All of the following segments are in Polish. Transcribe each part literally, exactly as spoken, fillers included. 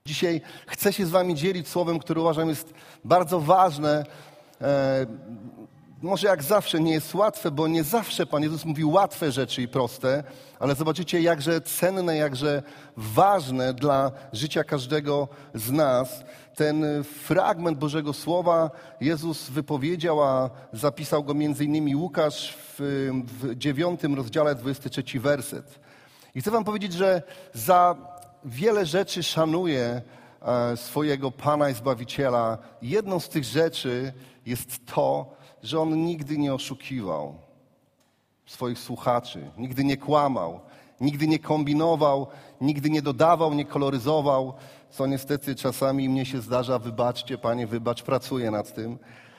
Dzisiaj chcę się z wami dzielić słowem, które uważam jest bardzo ważne. E, może jak zawsze nie jest łatwe, bo nie zawsze Pan Jezus mówi łatwe rzeczy i proste, ale zobaczycie jakże cenne, jakże ważne dla życia każdego z nas. Ten fragment Bożego Słowa Jezus wypowiedział, a zapisał go między innymi Łukasz w, w dziewiątym rozdziale, dwudziesty trzeci werset. I chcę wam powiedzieć, że za wiele rzeczy szanuję swojego Pana i Zbawiciela. Jedną z tych rzeczy jest to, że On nigdy nie oszukiwał swoich słuchaczy, nigdy nie kłamał, nigdy nie kombinował, nigdy nie dodawał, nie koloryzował, co niestety czasami mnie się zdarza. Wybaczcie, Panie, wybacz, pracuję nad tym.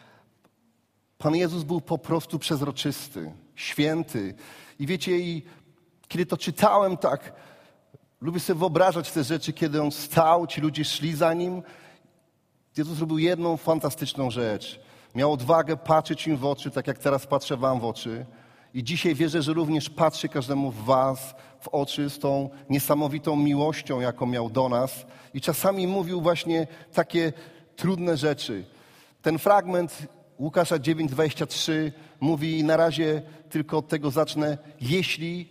Pan Jezus był po prostu przezroczysty, święty. I wiecie, i kiedy to czytałem tak, lubię sobie wyobrażać te rzeczy, kiedy On stał, ci ludzie szli za Nim. Jezus zrobił jedną fantastyczną rzecz. Miał odwagę patrzeć im w oczy, tak jak teraz patrzę wam w oczy. I dzisiaj wierzę, że również patrzy każdemu z was w oczy z tą niesamowitą miłością, jaką miał do nas. I czasami mówił właśnie takie trudne rzeczy. Ten fragment Łukasza dziewięć, dwadzieścia trzy mówi, na razie tylko od tego zacznę, jeśli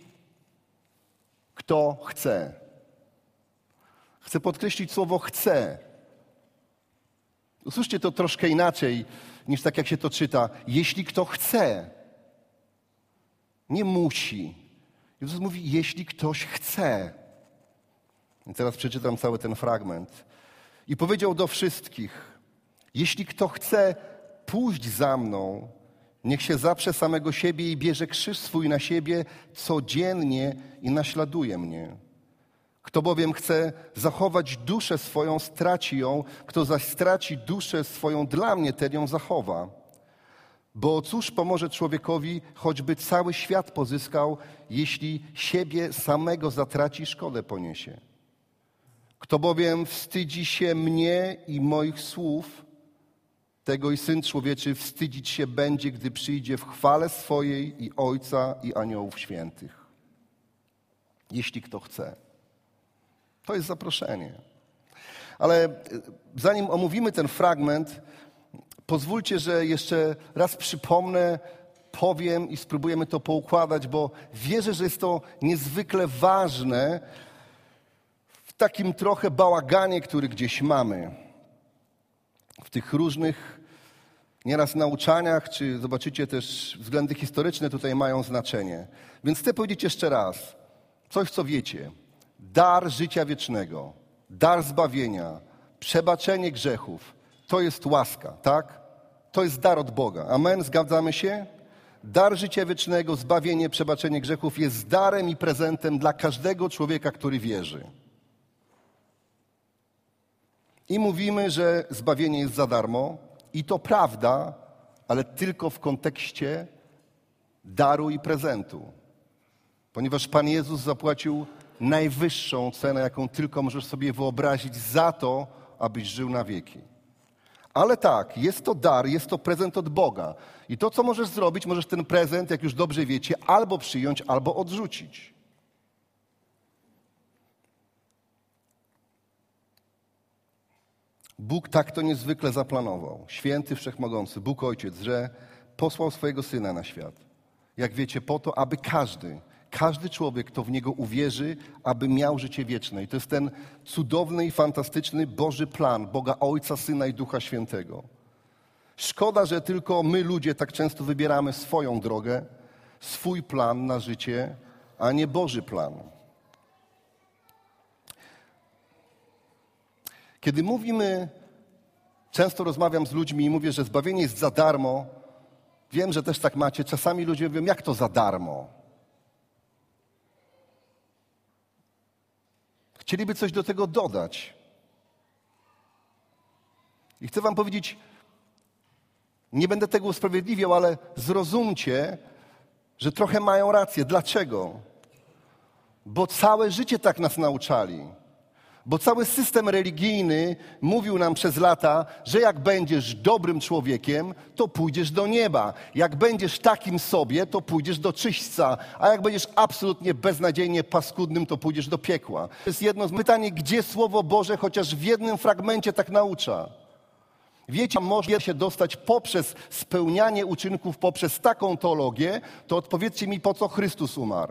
kto chce. Chcę podkreślić słowo chce. Usłyszcie to troszkę inaczej niż tak, jak się to czyta. Jeśli kto chce, nie musi. Jezus mówi, jeśli ktoś chce. I teraz przeczytam cały ten fragment. I powiedział do wszystkich, jeśli kto chce pójść za mną, niech się zaprze samego siebie i bierze krzyż swój na siebie codziennie i naśladuje mnie. Kto bowiem chce zachować duszę swoją, straci ją. Kto zaś straci duszę swoją dla mnie, ten ją zachowa. Bo cóż pomoże człowiekowi, choćby cały świat pozyskał, jeśli siebie samego zatraci, szkodę poniesie. Kto bowiem wstydzi się mnie i moich słów, tego i Syn Człowieczy wstydzić się będzie, gdy przyjdzie w chwale swojej i Ojca i aniołów świętych. Jeśli kto chce. To jest zaproszenie. Ale zanim omówimy ten fragment, pozwólcie, że jeszcze raz przypomnę, powiem i spróbujemy to poukładać, bo wierzę, że jest to niezwykle ważne w takim trochę bałaganie, który gdzieś mamy. W tych różnych nieraz nauczaniach, czy zobaczycie też względy historyczne tutaj mają znaczenie. Więc chcę powiedzieć jeszcze raz coś, co wiecie. Dar życia wiecznego, dar zbawienia, przebaczenie grzechów, to jest łaska, tak? To jest dar od Boga. Amen? Zgadzamy się? Dar życia wiecznego, zbawienie, przebaczenie grzechów jest darem i prezentem dla każdego człowieka, który wierzy. I mówimy, że zbawienie jest za darmo i to prawda, ale tylko w kontekście daru i prezentu. Ponieważ Pan Jezus zapłacił najwyższą cenę, jaką tylko możesz sobie wyobrazić za to, abyś żył na wieki. Ale tak, jest to dar, jest to prezent od Boga. I to, co możesz zrobić, możesz ten prezent, jak już dobrze wiecie, albo przyjąć, albo odrzucić. Bóg tak to niezwykle zaplanował. Święty, Wszechmogący, Bóg Ojciec, że posłał swojego Syna na świat. Jak wiecie, po to, aby każdy, każdy człowiek, kto w Niego uwierzy, aby miał życie wieczne. I to jest ten cudowny i fantastyczny Boży plan Boga Ojca, Syna i Ducha Świętego. Szkoda, że tylko my, ludzie, tak często wybieramy swoją drogę, swój plan na życie, a nie Boży plan. Kiedy mówimy, często rozmawiam z ludźmi i mówię, że zbawienie jest za darmo, wiem, że też tak macie. Czasami ludzie mówią, jak to za darmo? Chcieliby coś do tego dodać. I chcę wam powiedzieć, nie będę tego usprawiedliwiał, ale zrozumcie, że trochę mają rację. Dlaczego? Bo całe życie tak nas nauczali. Bo cały system religijny mówił nam przez lata, że jak będziesz dobrym człowiekiem, to pójdziesz do nieba. Jak będziesz takim sobie, to pójdziesz do czyśćca. A jak będziesz absolutnie beznadziejnie paskudnym, to pójdziesz do piekła. To jest jedno z pytań, gdzie Słowo Boże chociaż w jednym fragmencie tak naucza. Wiecie, można się dostać poprzez spełnianie uczynków, poprzez taką teologię, to odpowiedzcie mi, po co Chrystus umarł.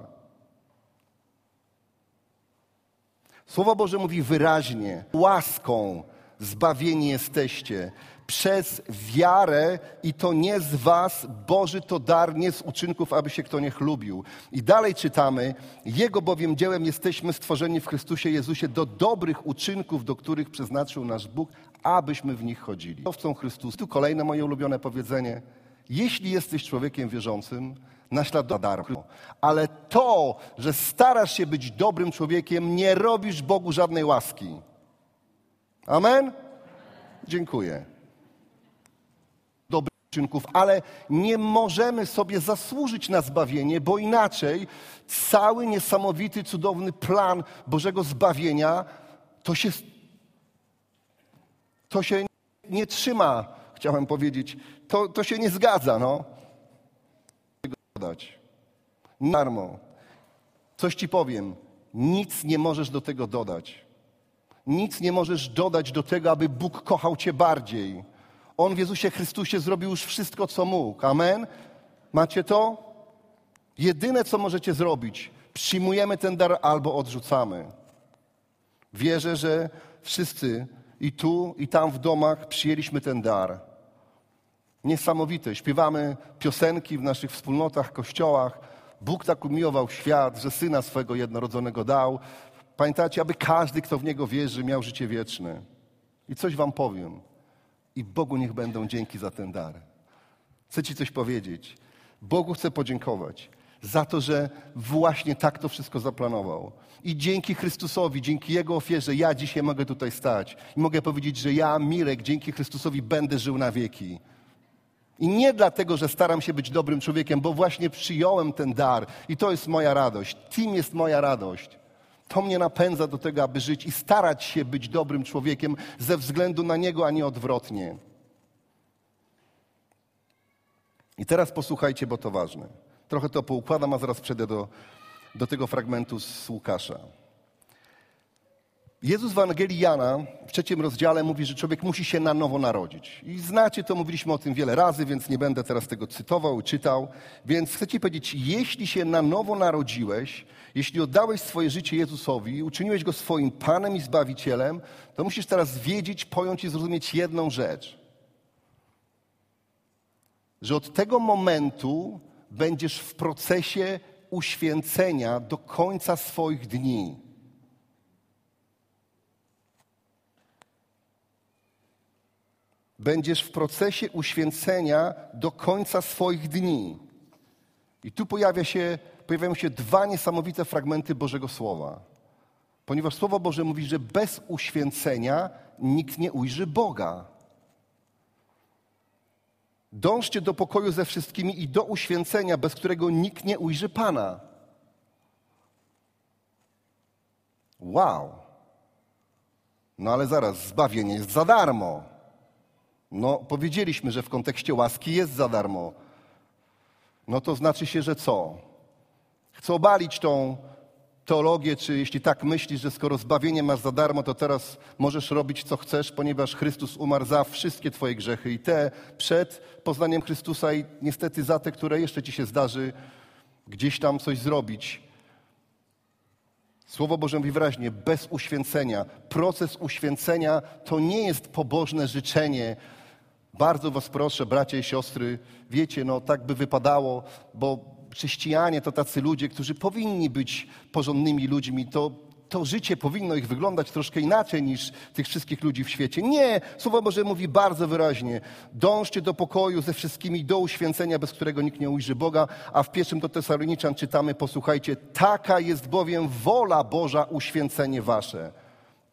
Słowo Boże mówi wyraźnie, łaską zbawieni jesteście przez wiarę i to nie z was, Boży to dar, nie z uczynków, aby się kto nie chlubił. I dalej czytamy, Jego bowiem dziełem jesteśmy stworzeni w Chrystusie Jezusie do dobrych uczynków, do których przeznaczył nasz Bóg, abyśmy w nich chodzili. Owcą Chrystusa. Tu kolejne moje ulubione powiedzenie. Jeśli jesteś człowiekiem wierzącym, naśladuj darmo. Ale to, że starasz się być dobrym człowiekiem, nie robisz Bogu żadnej łaski. Amen? Dziękuję. Dobrych uczynków, ale nie możemy sobie zasłużyć na zbawienie, bo inaczej cały niesamowity, cudowny plan Bożego zbawienia to się, to się nie trzyma, chciałem powiedzieć. To, to się nie zgadza, no. Dodać. Nie darmo. Coś ci powiem. Nic nie możesz do tego dodać. Nic nie możesz dodać do tego, aby Bóg kochał cię bardziej. On w Jezusie Chrystusie zrobił już wszystko, co mógł. Amen? Macie to? Jedyne, co możecie zrobić, przyjmujemy ten dar albo odrzucamy. Wierzę, że wszyscy i tu, i tam w domach przyjęliśmy ten dar. Niesamowite. Śpiewamy piosenki w naszych wspólnotach, kościołach. Bóg tak umiłował świat, że Syna swego jednorodzonego dał. Pamiętacie, aby każdy, kto w Niego wierzy, miał życie wieczne. I coś wam powiem. I Bogu niech będą dzięki za ten dar. Chcę ci coś powiedzieć. Bogu chcę podziękować za to, że właśnie tak to wszystko zaplanował. I dzięki Chrystusowi, dzięki Jego ofierze, ja dzisiaj mogę tutaj stać. I mogę powiedzieć, że ja, Mirek, dzięki Chrystusowi będę żył na wieki. I nie dlatego, że staram się być dobrym człowiekiem, bo właśnie przyjąłem ten dar. I to jest moja radość. Tym jest moja radość. To mnie napędza do tego, aby żyć i starać się być dobrym człowiekiem ze względu na Niego, a nie odwrotnie. I teraz posłuchajcie, bo to ważne. Trochę to poukładam, a zaraz przejdę do, do tego fragmentu z Łukasza. Jezus w Ewangelii Jana w trzecim rozdziale mówi, że człowiek musi się na nowo narodzić. I znacie to, mówiliśmy o tym wiele razy, więc nie będę teraz tego cytował i czytał. Więc chcę ci powiedzieć, jeśli się na nowo narodziłeś, jeśli oddałeś swoje życie Jezusowi, uczyniłeś Go swoim Panem i Zbawicielem, to musisz teraz wiedzieć, pojąć i zrozumieć jedną rzecz. Że od tego momentu będziesz w procesie uświęcenia do końca swoich dni. Będziesz w procesie uświęcenia do końca swoich dni. I tu pojawia się, pojawiają się dwa niesamowite fragmenty Bożego Słowa. Ponieważ Słowo Boże mówi, że bez uświęcenia nikt nie ujrzy Boga. Dążcie do pokoju ze wszystkimi i do uświęcenia, bez którego nikt nie ujrzy Pana. Wow. No ale zaraz, zbawienie jest za darmo. No, powiedzieliśmy, że w kontekście łaski jest za darmo. No to znaczy się, że co? Chcę obalić tą teologię, czy jeśli tak myślisz, że skoro zbawienie masz za darmo, to teraz możesz robić, co chcesz, ponieważ Chrystus umarł za wszystkie twoje grzechy i te przed poznaniem Chrystusa i niestety za te, które jeszcze ci się zdarzy gdzieś tam coś zrobić. Słowo Boże mówi wyraźnie, bez uświęcenia. Proces uświęcenia to nie jest pobożne życzenie. Bardzo was proszę, bracia i siostry, wiecie, no tak by wypadało, bo chrześcijanie to tacy ludzie, którzy powinni być porządnymi ludźmi. To, to życie powinno ich wyglądać troszkę inaczej niż tych wszystkich ludzi w świecie. Nie, Słowo Boże mówi bardzo wyraźnie. Dążcie do pokoju ze wszystkimi, do uświęcenia, bez którego nikt nie ujrzy Boga. A w pierwszym do Tesaloniczan czytamy, posłuchajcie, taka jest bowiem wola Boża, uświęcenie wasze.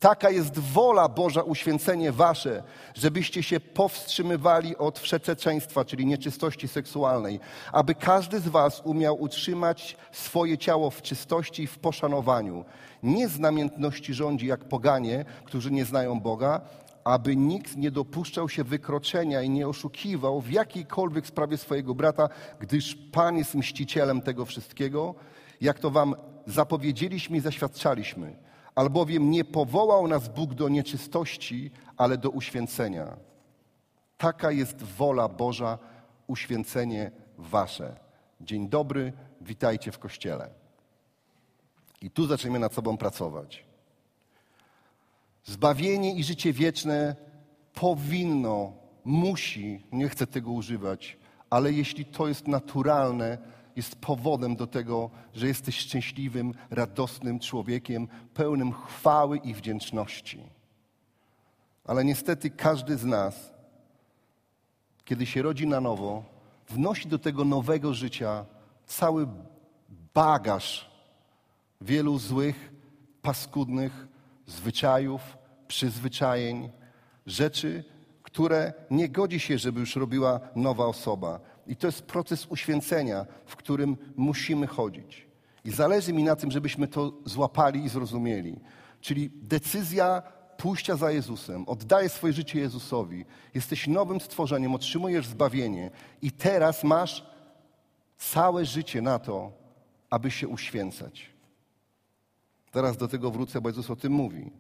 Taka jest wola Boża, uświęcenie wasze, żebyście się powstrzymywali od wszeteczeństwa, czyli nieczystości seksualnej, aby każdy z was umiał utrzymać swoje ciało w czystości i w poszanowaniu. Nie z namiętności rządzi jak poganie, którzy nie znają Boga, aby nikt nie dopuszczał się wykroczenia i nie oszukiwał w jakiejkolwiek sprawie swojego brata, gdyż Pan jest mścicielem tego wszystkiego, jak to wam zapowiedzieliśmy i zaświadczaliśmy. Albowiem nie powołał nas Bóg do nieczystości, ale do uświęcenia. Taka jest wola Boża, uświęcenie wasze. Dzień dobry, witajcie w Kościele. I tu zaczniemy nad sobą pracować. Zbawienie i życie wieczne powinno, musi, nie chcę tego używać, ale jeśli to jest naturalne, jest powodem do tego, że jesteś szczęśliwym, radosnym człowiekiem, pełnym chwały i wdzięczności. Ale niestety każdy z nas, kiedy się rodzi na nowo, wnosi do tego nowego życia cały bagaż wielu złych, paskudnych zwyczajów, przyzwyczajeń, rzeczy, które nie godzi się, żeby już robiła nowa osoba. I to jest proces uświęcenia, w którym musimy chodzić. I zależy mi na tym, żebyśmy to złapali i zrozumieli. Czyli decyzja pójścia za Jezusem, oddaję swoje życie Jezusowi, jesteś nowym stworzeniem, otrzymujesz zbawienie i teraz masz całe życie na to, aby się uświęcać. Zaraz do tego wrócę, bo Jezus o tym mówi.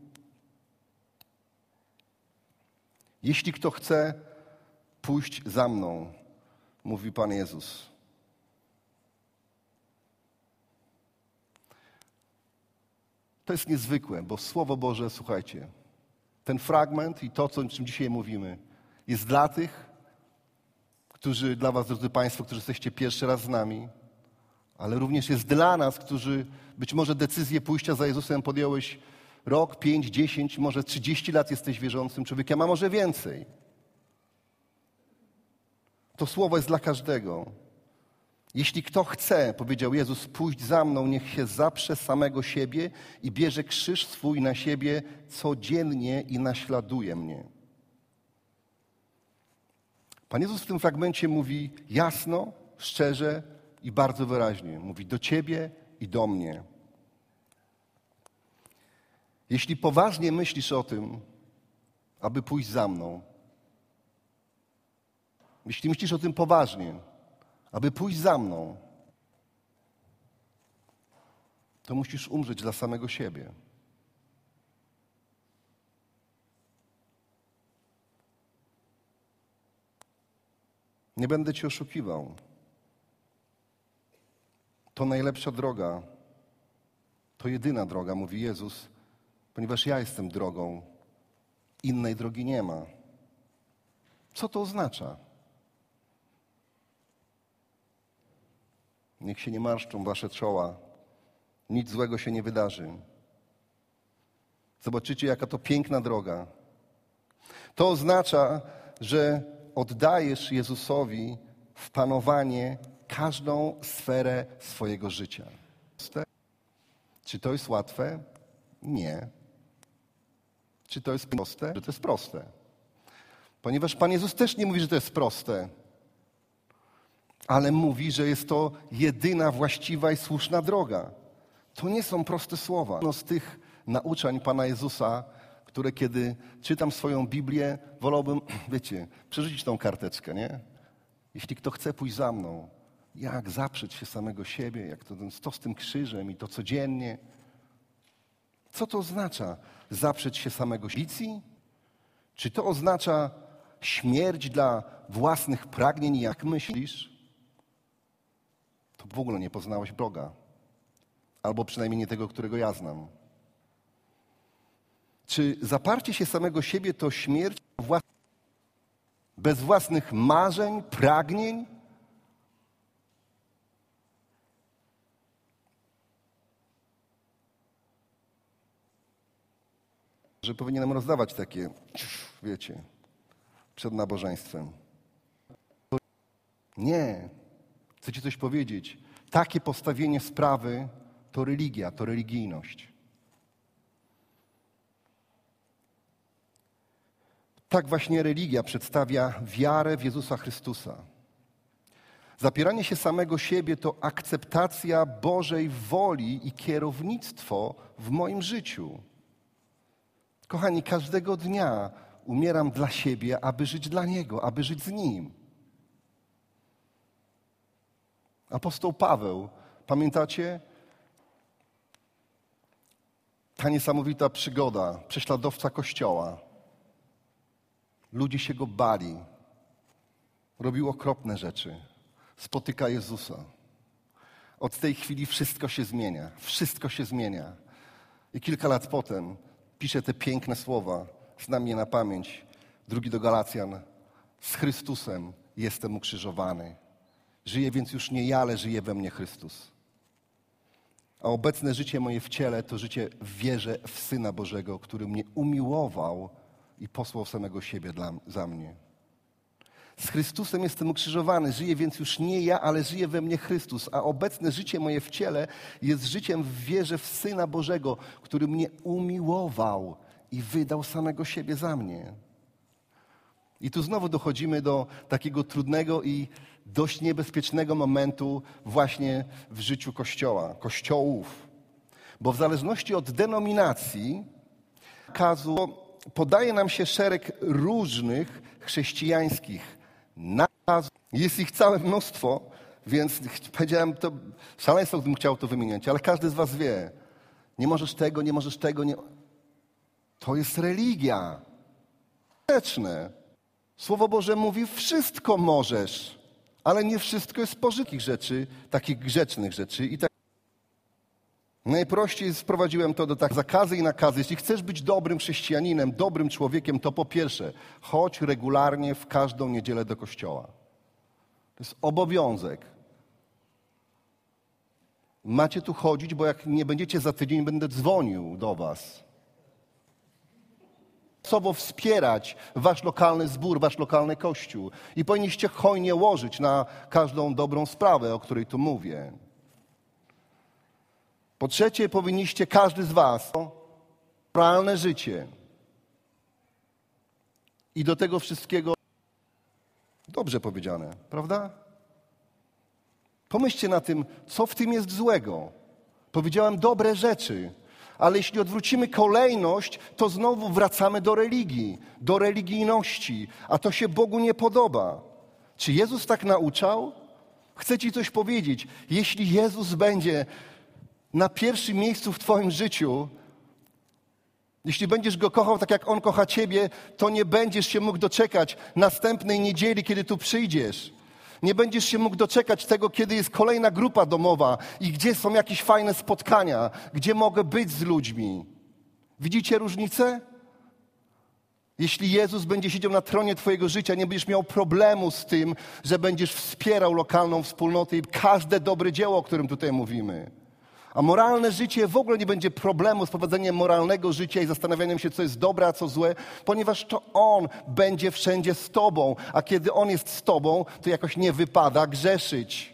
Jeśli kto chce pójść za mną, mówi Pan Jezus. To jest niezwykłe, bo Słowo Boże, słuchajcie, ten fragment i to, o czym dzisiaj mówimy, jest dla tych, którzy, dla was, drodzy Państwo, którzy jesteście pierwszy raz z nami, ale również jest dla nas, którzy być może decyzję pójścia za Jezusem podjąłeś rok, pięć, dziesięć, może trzydzieści lat jesteś wierzącym człowiekiem, a może więcej. To słowo jest dla każdego. Jeśli kto chce, powiedział Jezus, pójść za mną, niech się zaprze samego siebie i bierze krzyż swój na siebie codziennie i naśladuje mnie. Pan Jezus w tym fragmencie mówi jasno, szczerze i bardzo wyraźnie. Mówi do ciebie i do mnie. Jeśli poważnie myślisz o tym, aby pójść za mną, jeśli myślisz o tym poważnie, aby pójść za mną, to musisz umrzeć dla samego siebie. Nie będę cię oszukiwał. To najlepsza droga, to jedyna droga, mówi Jezus, ponieważ ja jestem drogą. Innej drogi nie ma. Co to oznacza? Niech się nie marszczą wasze czoła. Nic złego się nie wydarzy. Zobaczycie, jaka to piękna droga. To oznacza, że oddajesz Jezusowi w panowanie każdą sferę swojego życia. Czy to jest łatwe? Nie. Czy to jest proste? Że to jest proste. Ponieważ Pan Jezus też nie mówi, że to jest proste. Ale mówi, że jest to jedyna właściwa i słuszna droga. To nie są proste słowa. Jedno z tych nauczań Pana Jezusa, które kiedy czytam swoją Biblię, wolałbym, wiecie, przerzucić tą karteczkę, nie? Jeśli kto chce pójść za mną, jak zaprzeć się samego siebie, jak to, to z tym krzyżem i to codziennie. Co to oznacza? Zaprzeć się samego siebie? Czy to oznacza śmierć dla własnych pragnień? Jak myślisz? To w ogóle nie poznałeś Boga. Albo przynajmniej nie tego, którego ja znam. Czy zaparcie się samego siebie to śmierć bez własnych marzeń, pragnień? Że powinienem rozdawać takie, wiecie, przed nabożeństwem. Nie. Chcę ci coś powiedzieć. Takie postawienie sprawy to religia, to religijność. Tak właśnie religia przedstawia wiarę w Jezusa Chrystusa. Zapieranie się samego siebie to akceptacja Bożej woli i kierownictwo w moim życiu. Kochani, każdego dnia umieram dla siebie, aby żyć dla Niego, aby żyć z Nim. Apostoł Paweł, pamiętacie? Ta niesamowita przygoda, prześladowca Kościoła. Ludzie się go bali. Robił okropne rzeczy. Spotyka Jezusa. Od tej chwili wszystko się zmienia. Wszystko się zmienia. I kilka lat potem pisze te piękne słowa. Znam je na pamięć. Drugi do Galacjan. Z Chrystusem jestem ukrzyżowany. Żyję więc już nie ja, ale żyje we mnie Chrystus. A obecne życie moje w ciele to życie w wierze w Syna Bożego, który mnie umiłował i posłał samego siebie dla, za mnie. Z Chrystusem jestem ukrzyżowany, żyję więc już nie ja, ale żyje we mnie Chrystus, a obecne życie moje w ciele jest życiem w wierze w Syna Bożego, który mnie umiłował i wydał samego siebie za mnie. I tu znowu dochodzimy do takiego trudnego i dość niebezpiecznego momentu właśnie w życiu Kościoła, kościołów. Bo w zależności od denominacji kazu podaje nam się szereg różnych chrześcijańskich nakazów. Jest ich całe mnóstwo, więc powiedziałem, to szaleństwo, gdybym chciał to wymieniać, ale każdy z was wie, nie możesz tego, nie możesz tego, nie... To jest religia. Grzeczne. Słowo Boże mówi, wszystko możesz, ale nie wszystko jest pożytnych rzeczy, takich grzecznych rzeczy. I tak najprościej sprowadziłem to do tak zakazy i nakazy. Jeśli chcesz być dobrym chrześcijaninem, dobrym człowiekiem, to po pierwsze, chodź regularnie w każdą niedzielę do kościoła. To jest obowiązek. Macie tu chodzić, bo jak nie będziecie za tydzień, będę dzwonił do was. Osobowo wspierać wasz lokalny zbór, wasz lokalny kościół. I powinniście hojnie łożyć na każdą dobrą sprawę, o której tu mówię. Po trzecie, powinniście każdy z was moralne życie. I do tego wszystkiego dobrze powiedziane, prawda? Pomyślcie na tym, co w tym jest złego. Powiedziałem dobre rzeczy. Ale jeśli odwrócimy kolejność, to znowu wracamy do religii, do religijności, a to się Bogu nie podoba. Czy Jezus tak nauczał? Chcę ci coś powiedzieć. Jeśli Jezus będzie na pierwszym miejscu w twoim życiu, jeśli będziesz Go kochał tak, jak On kocha ciebie, to nie będziesz się mógł doczekać następnej niedzieli, kiedy tu przyjdziesz. Nie będziesz się mógł doczekać tego, kiedy jest kolejna grupa domowa i gdzie są jakieś fajne spotkania, gdzie mogę być z ludźmi. Widzicie różnicę? Jeśli Jezus będzie siedział na tronie twojego życia, nie będziesz miał problemu z tym, że będziesz wspierał lokalną wspólnotę i każde dobre dzieło, o którym tutaj mówimy. A moralne życie w ogóle nie będzie problemu z prowadzeniem moralnego życia i zastanawianiem się, co jest dobre, a co złe, ponieważ to On będzie wszędzie z tobą. A kiedy On jest z tobą, to jakoś nie wypada grzeszyć.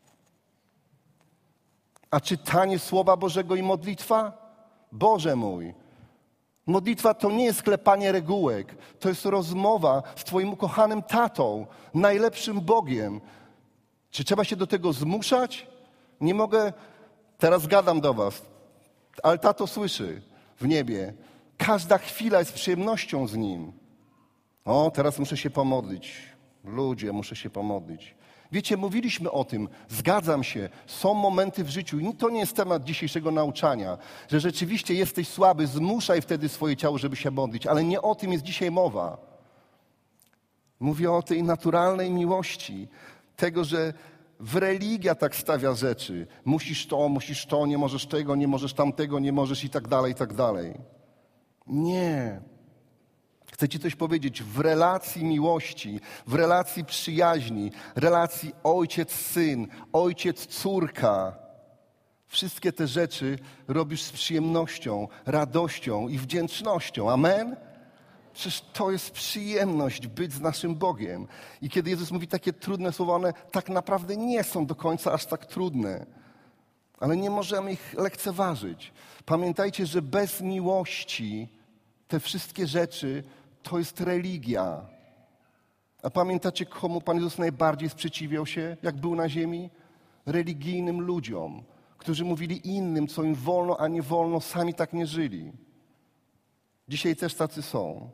A czytanie Słowa Bożego i modlitwa? Boże mój, modlitwa to nie jest klepanie regułek. To jest rozmowa z twoim ukochanym tatą, najlepszym Bogiem. Czy trzeba się do tego zmuszać? Nie mogę... Teraz gadam do was, ale tato słyszy w niebie. Każda chwila jest przyjemnością z Nim. O, teraz muszę się pomodlić. Ludzie, muszę się pomodlić. Wiecie, mówiliśmy o tym, zgadzam się, są momenty w życiu i to nie jest temat dzisiejszego nauczania, że rzeczywiście jesteś słaby, zmuszaj wtedy swoje ciało, żeby się modlić, ale nie o tym jest dzisiaj mowa. Mówię o tej naturalnej miłości, tego, że w religia tak stawia rzeczy. Musisz to, musisz to, nie możesz tego, nie możesz tamtego, nie możesz i tak dalej, i tak dalej. Nie. Chcę ci coś powiedzieć. W relacji miłości, w relacji przyjaźni, relacji ojciec-syn, ojciec-córka, wszystkie te rzeczy robisz z przyjemnością, radością i wdzięcznością. Amen? Przecież to jest przyjemność być z naszym Bogiem. I kiedy Jezus mówi takie trudne słowa, one tak naprawdę nie są do końca aż tak trudne. Ale nie możemy ich lekceważyć. Pamiętajcie, że bez miłości te wszystkie rzeczy to jest religia. A pamiętacie, komu Pan Jezus najbardziej sprzeciwiał się, jak był na ziemi? Religijnym ludziom, którzy mówili innym, co im wolno, a nie wolno, sami tak nie żyli. Dzisiaj też tacy są.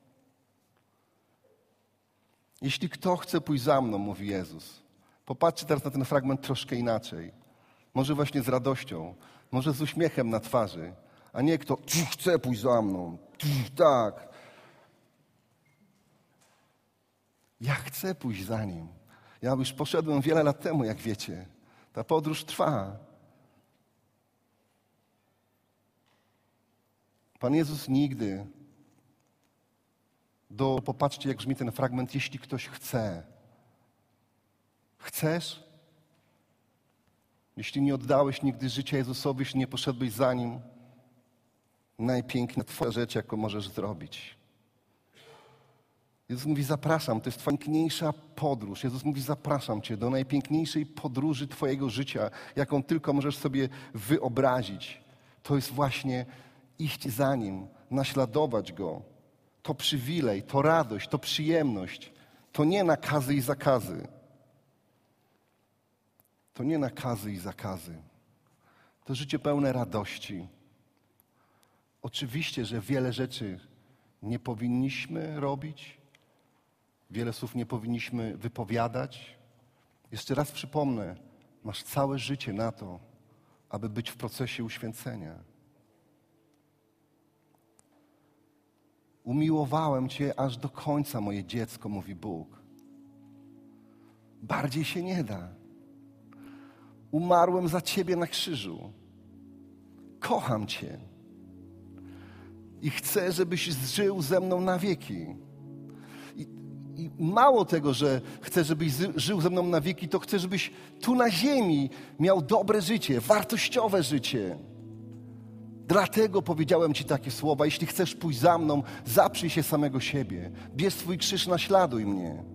Jeśli kto chce pójść za mną, mówi Jezus. Popatrzcie teraz na ten fragment troszkę inaczej. Może właśnie z radością, może z uśmiechem na twarzy, a nie kto chce pójść za mną. Tak. Ja chcę pójść za Nim. Ja już poszedłem wiele lat temu, jak wiecie. Ta podróż trwa. Pan Jezus nigdy do... Popatrzcie, jak brzmi ten fragment, jeśli ktoś chce. Chcesz? Jeśli nie oddałeś nigdy życia Jezusowi, jeśli nie poszedłeś za Nim, najpiękniejsza twoja rzecz, jaką możesz zrobić. Jezus mówi, zapraszam, to jest twoja najpiękniejsza podróż. Jezus mówi, zapraszam cię do najpiękniejszej podróży twojego życia, jaką tylko możesz sobie wyobrazić. To jest właśnie iść za Nim, naśladować Go. To przywilej, to radość, to przyjemność. To nie nakazy i zakazy. To nie nakazy i zakazy. To życie pełne radości. Oczywiście, że wiele rzeczy nie powinniśmy robić. Wiele słów nie powinniśmy wypowiadać. Jeszcze raz przypomnę, masz całe życie na to, aby być w procesie uświęcenia. Umiłowałem Cię aż do końca, moje dziecko, mówi Bóg. Bardziej się nie da. Umarłem za Ciebie na krzyżu. Kocham Cię. I chcę, żebyś żył ze mną na wieki. I, I mało tego, że chcę, żebyś żył ze mną na wieki, to chcę, żebyś tu na ziemi miał dobre życie, wartościowe życie. Dlatego powiedziałem Ci takie słowa. Jeśli chcesz pójść za mną, zaprzyj się samego siebie. Bierz swój krzyż, naśladuj mnie.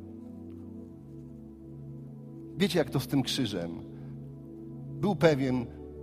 Wiecie, jak to z tym krzyżem? Był pewien...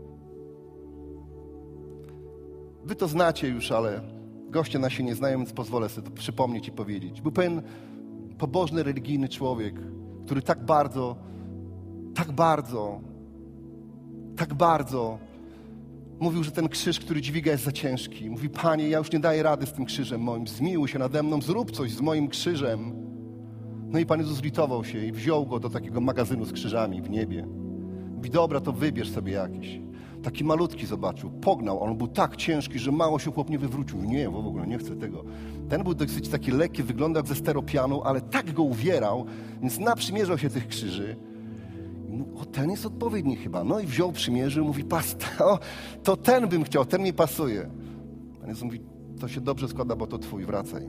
Wy to znacie już, ale goście nasi nie znają, więc pozwolę sobie to przypomnieć i powiedzieć. Był pewien pobożny, religijny człowiek, który tak bardzo, tak bardzo, tak bardzo mówił, że ten krzyż, który dźwiga, jest za ciężki. Mówi, Panie, ja już nie daję rady z tym krzyżem moim. Zmiłuj się nade mną, zrób coś z moim krzyżem. No i Pan Jezus zlitował się i wziął go do takiego magazynu z krzyżami w niebie. Mówi, dobra, to wybierz sobie jakiś. Taki malutki zobaczył, pognał. On był tak ciężki, że mało się chłop nie wywrócił. Nie, w ogóle nie chcę tego. Ten był dosyć taki lekki, wyglądał jak ze steropianu, ale tak go uwierał, więc naprzymierzał się tych krzyży. O, ten jest odpowiedni chyba. No i wziął, przymierzył, mówi, pasta, o, to ten bym chciał, ten mi pasuje. Pan Jezus mówi, to się dobrze składa, bo to twój, wracaj.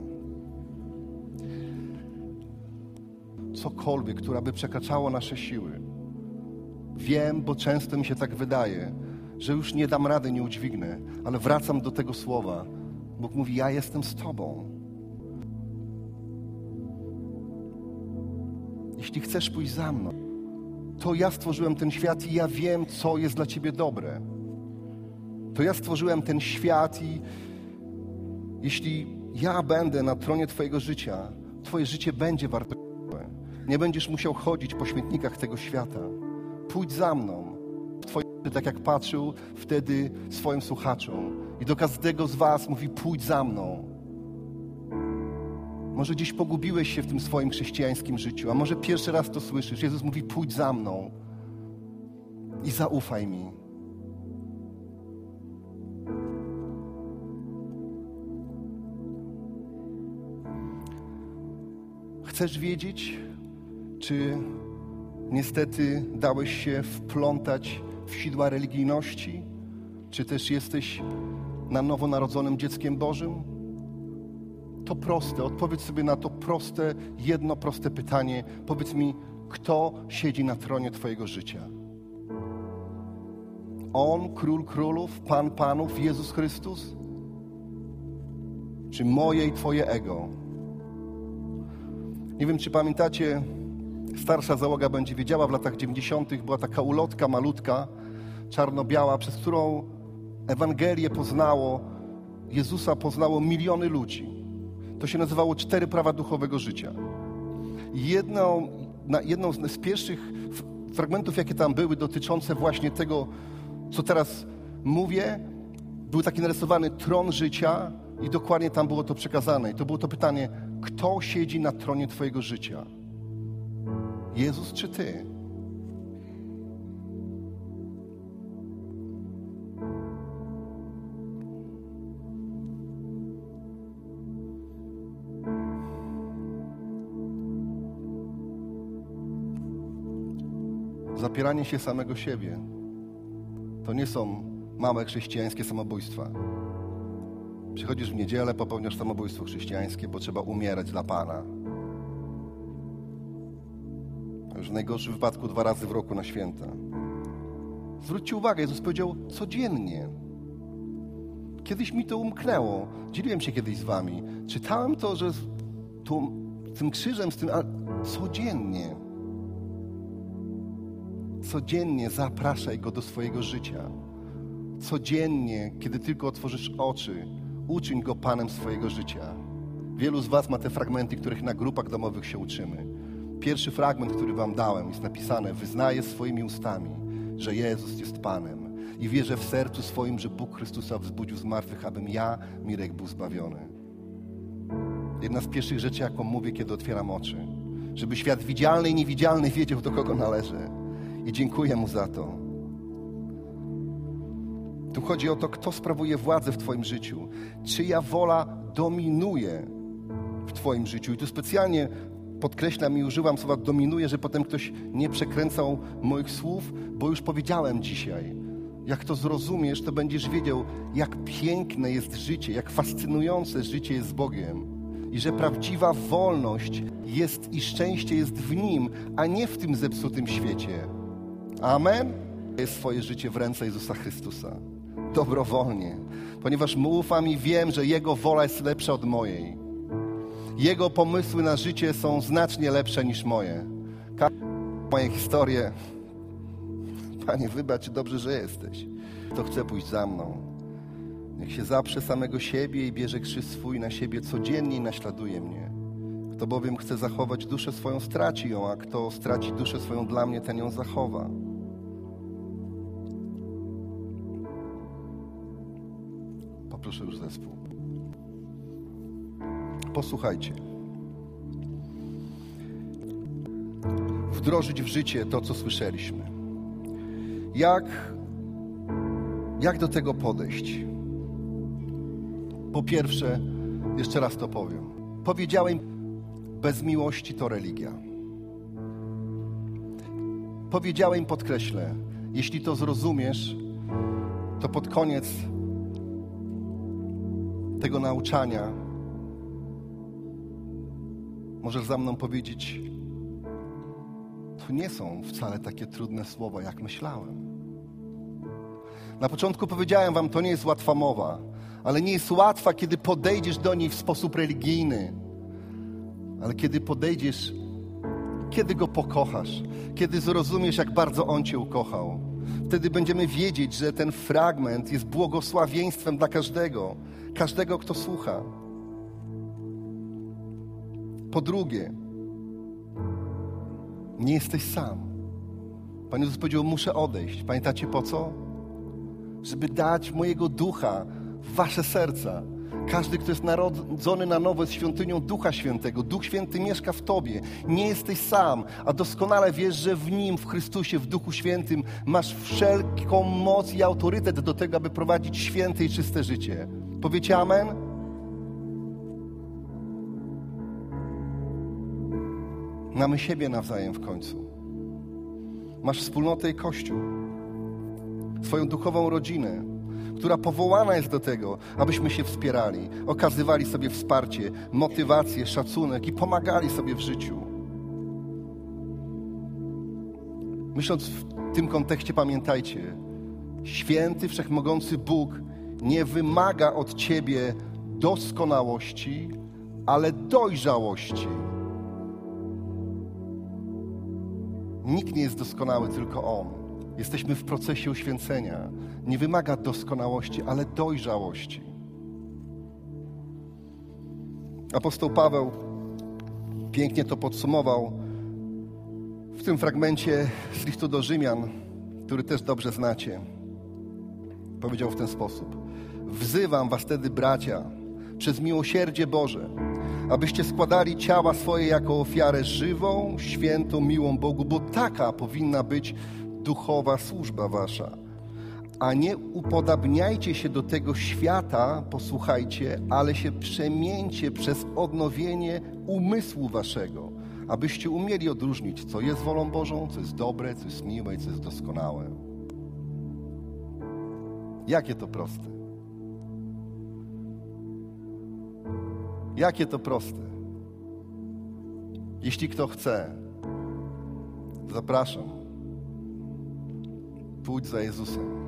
Cokolwiek, które by przekraczało nasze siły. Wiem, bo często mi się tak wydaje, że już nie dam rady, nie udźwignę, ale wracam do tego słowa. Bóg mówi, ja jestem z Tobą. Jeśli chcesz pójść za mną, to ja stworzyłem ten świat i ja wiem, co jest dla Ciebie dobre. To ja stworzyłem ten świat i jeśli ja będę na tronie Twojego życia, Twoje życie będzie wartościowe. Nie będziesz musiał chodzić po śmietnikach tego świata. Pójdź za mną. Twoje życie, tak jak patrzył wtedy swoim słuchaczom. I do każdego z was mówi, pójdź za mną. Może gdzieś pogubiłeś się w tym swoim chrześcijańskim życiu, a może pierwszy raz to słyszysz. Jezus mówi, pójdź za mną i zaufaj mi. Chcesz wiedzieć, czy niestety dałeś się wplątać w sidła religijności? Czy też jesteś na nowo narodzonym dzieckiem Bożym? To proste. Odpowiedz sobie na to proste, jedno proste pytanie. Powiedz mi, kto siedzi na tronie Twojego życia? On, Król Królów, Pan Panów, Jezus Chrystus? Czy moje i Twoje ego? Nie wiem, czy pamiętacie, starsza załoga będzie wiedziała, w latach dziewięćdziesiątych była taka ulotka malutka, czarno-biała, przez którą Ewangelię poznało, Jezusa poznało miliony ludzi. to się nazywało Cztery prawa duchowego życia. Jedną, na, jedną z, z pierwszych fragmentów, jakie tam były, dotyczące właśnie tego, co teraz mówię, był taki narysowany tron życia i dokładnie tam było to przekazane. I to było to pytanie, kto siedzi na tronie twojego życia? Jezus czy ty? Zapieranie się samego siebie to nie są małe chrześcijańskie samobójstwa. Przychodzisz w niedzielę, popełniasz samobójstwo chrześcijańskie, bo trzeba umierać dla Pana. Już w najgorszym wypadku dwa razy w roku na święta. Zwróćcie uwagę, Jezus powiedział codziennie. Kiedyś mi to umknęło. Dzieliłem się kiedyś z wami. Czytałem to, że z, tu, z tym krzyżem, z tym, ale codziennie. Codziennie zapraszaj Go do swojego życia. Codziennie, kiedy tylko otworzysz oczy, uczyń Go Panem swojego życia. Wielu z was ma te fragmenty, których na grupach domowych się uczymy. Pierwszy fragment, który wam dałem, jest napisane: wyznaję swoimi ustami, że Jezus jest Panem i wierzę w sercu swoim, że Bóg Chrystusa wzbudził z martwych, abym ja, Mirek, był zbawiony. Jedna z pierwszych rzeczy, jaką mówię, kiedy otwieram oczy, żeby świat widzialny i niewidzialny wiedział, do kogo należy. I dziękuję Mu za to. Tu chodzi o to, kto sprawuje władzę w twoim życiu. Czyja wola dominuje w twoim życiu. I tu specjalnie podkreślam i używam słowa dominuje, że potem ktoś nie przekręcał moich słów, bo już powiedziałem dzisiaj. Jak to zrozumiesz, to będziesz wiedział, jak piękne jest życie, jak fascynujące życie jest z Bogiem. I że prawdziwa wolność jest i szczęście jest w Nim, a nie w tym zepsutym świecie. Amen? Jest swoje życie w ręce Jezusa Chrystusa. Dobrowolnie. Ponieważ Mu ufam i wiem, że Jego wola jest lepsza od mojej. Jego pomysły na życie są znacznie lepsze niż moje. Moje historie. Panie, wybacz, dobrze, że jesteś. Kto chce pójść za mną, niech się zaprze samego siebie i bierze krzyż swój na siebie codziennie i naśladuje mnie. Kto bowiem chce zachować duszę swoją, straci ją, a kto straci duszę swoją dla mnie, ten ją zachowa. Poproszę już zespół. Posłuchajcie. Wdrożyć w życie to, co słyszeliśmy. Jak, jak do tego podejść? Po pierwsze, jeszcze raz to powiem. Powiedziałem, bez miłości to religia. Powiedziałem, podkreślę, jeśli to zrozumiesz, to pod koniec tego nauczania możesz za mną powiedzieć, to nie są wcale takie trudne słowa, jak myślałem. Na początku powiedziałem wam, to nie jest łatwa mowa, ale nie jest łatwa, kiedy podejdziesz do niej w sposób religijny. Ale kiedy podejdziesz, kiedy Go pokochasz, kiedy zrozumiesz, jak bardzo On cię ukochał, wtedy będziemy wiedzieć, że ten fragment jest błogosławieństwem dla każdego, każdego, kto słucha. Po drugie, nie jesteś sam. Pan Jezus powiedział, muszę odejść. Pamiętacie po co? Żeby dać mojego ducha w wasze serca. Każdy, kto jest narodzony na nowo, jest świątynią Ducha Świętego. Duch Święty mieszka w tobie. Nie jesteś sam, a doskonale wiesz, że w Nim, w Chrystusie, w Duchu Świętym masz wszelką moc i autorytet do tego, aby prowadzić święte i czyste życie. Powiecie amen? Mamy siebie nawzajem w końcu. Masz wspólnotę i Kościół. Swoją duchową rodzinę, która powołana jest do tego, abyśmy się wspierali, okazywali sobie wsparcie, motywację, szacunek i pomagali sobie w życiu. Myśląc w tym kontekście, pamiętajcie, święty, wszechmogący Bóg nie wymaga od ciebie doskonałości, ale dojrzałości. Nikt nie jest doskonały, tylko On. Jesteśmy w procesie uświęcenia. Nie wymaga doskonałości, ale dojrzałości. Apostoł Paweł pięknie to podsumował w tym fragmencie z listu do Rzymian, który też dobrze znacie. Powiedział w ten sposób: wzywam was tedy, bracia, przez miłosierdzie Boże, abyście składali ciała swoje jako ofiarę żywą, świętą, miłą Bogu, bo taka powinna być duchowa służba wasza. A nie upodabniajcie się do tego świata, posłuchajcie, ale się przemieńcie przez odnowienie umysłu waszego, abyście umieli odróżnić, co jest wolą Bożą, co jest dobre, co jest miłe i co jest doskonałe. Jakie to proste. Jakie to proste. Jeśli kto chce, zapraszam. Pójdź za Jezusem.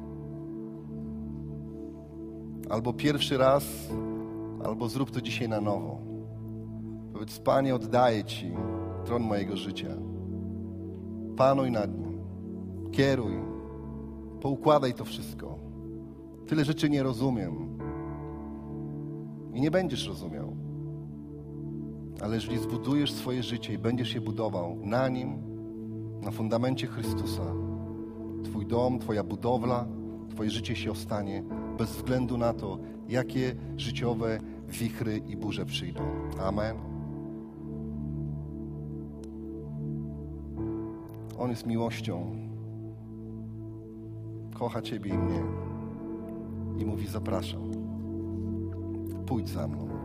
Albo pierwszy raz, albo zrób to dzisiaj na nowo. Powiedz: Panie, oddaję Ci tron mojego życia. Panuj nad nim. Kieruj. Poukładaj to wszystko. Tyle rzeczy nie rozumiem. I nie będziesz rozumiał. Ale jeżeli zbudujesz swoje życie i będziesz je budował na nim, na fundamencie Chrystusa, Twój dom, Twoja budowla, Twoje życie się ostanie bez względu na to, jakie życiowe wichry i burze przyjdą. Amen. On jest miłością. Kocha Ciebie i mnie. I mówi: zapraszam. Pójdź za mną.